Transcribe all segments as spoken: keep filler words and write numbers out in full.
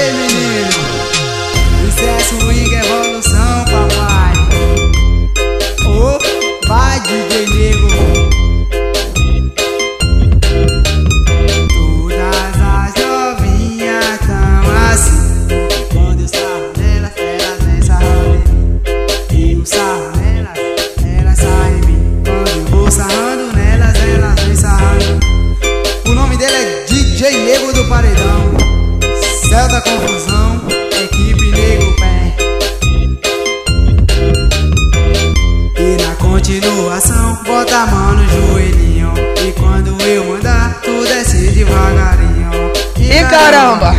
Ei, menino, isso é swing, evolução, papai. Ô, oh, vai, D J Nego. Todas as novinhas tão assim, porque quando eu sarro nelas, elas vêm sarrando em mim. E eu sarro nelas, elas saem em mim. Quando eu vou sarrando nelas, elas vêm sarrando em mim. O nome dele é D J Nego do Paredão, céu da confusão, equipe Nego Pé. E na continuação, bota a mão no joelhinho. E quando eu mandar, tu desce devagarinho. E, e caramba!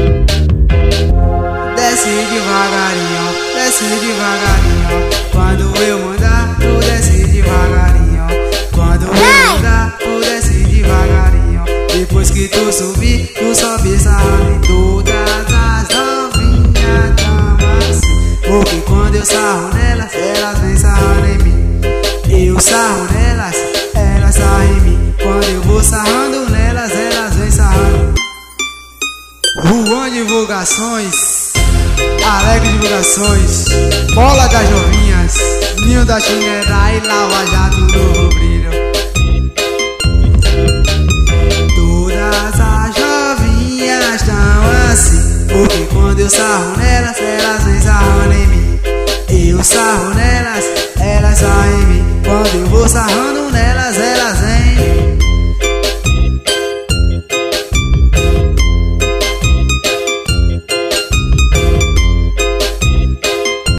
Desce devagarinho, desce devagarinho. Quando eu mandar, tu desce devagarinho. Quando eu mandar, tu desce devagarinho. Depois que tu subir, tu sobe sarrando em todas as novinhas tão assim. Porque quando eu sarro nelas, elas vêm sarrando em mim. Eu sarro nelas, elas sarram em mim. Quando eu vou sarrando nelas, elas vêm sarrando. Juan Divulgações, Alegre Divulgações, Bola das Jovinhas, Ninho da Chinera e Lava Jato do